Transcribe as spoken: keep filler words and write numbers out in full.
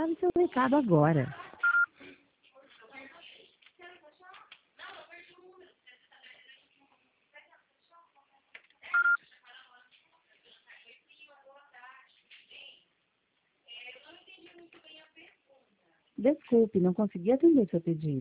deixado seu recado agora. Desculpe, não consegui atender seu pedido.